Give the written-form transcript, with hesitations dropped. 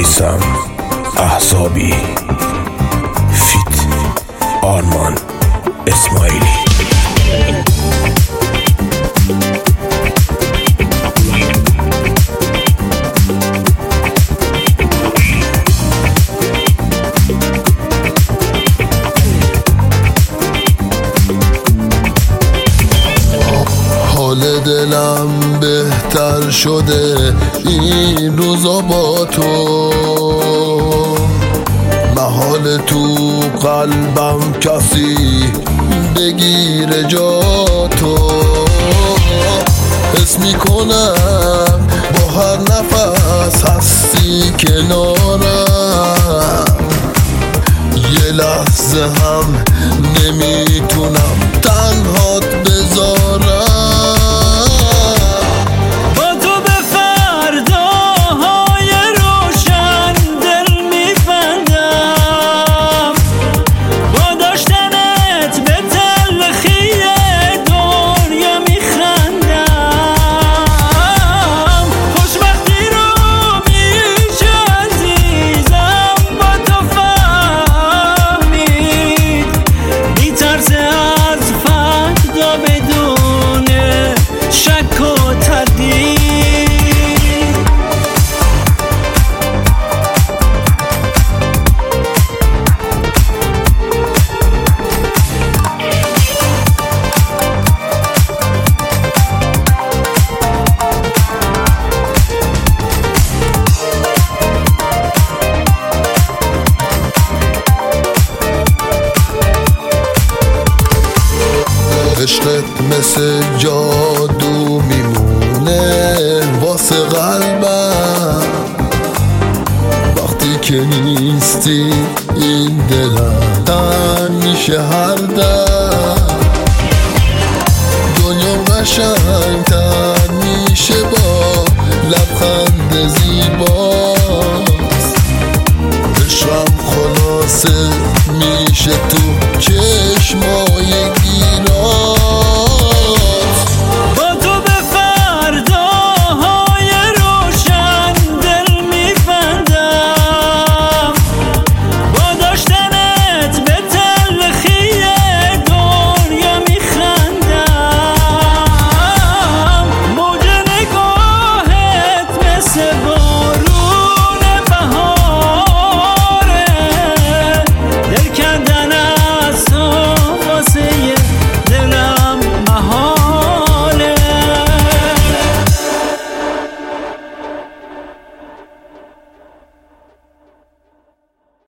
میسم احزابی فیت آرمان اسماعیلی. حال دلم بهتر شده این روزا با تو، محال تو قلبم کسی بگیره جا تو. حس میکنم با هر نفس هستی کنارم، یه لحظه هم نمیتونم تنهات بذارم. عشقت مثل جادو میمونه واسه قلبم، وقتی که نیستی این دلم تن میشه هر دم. دنیا قشنگتر میشه با لبخند زیباست، عشقم خلاصه میشه تو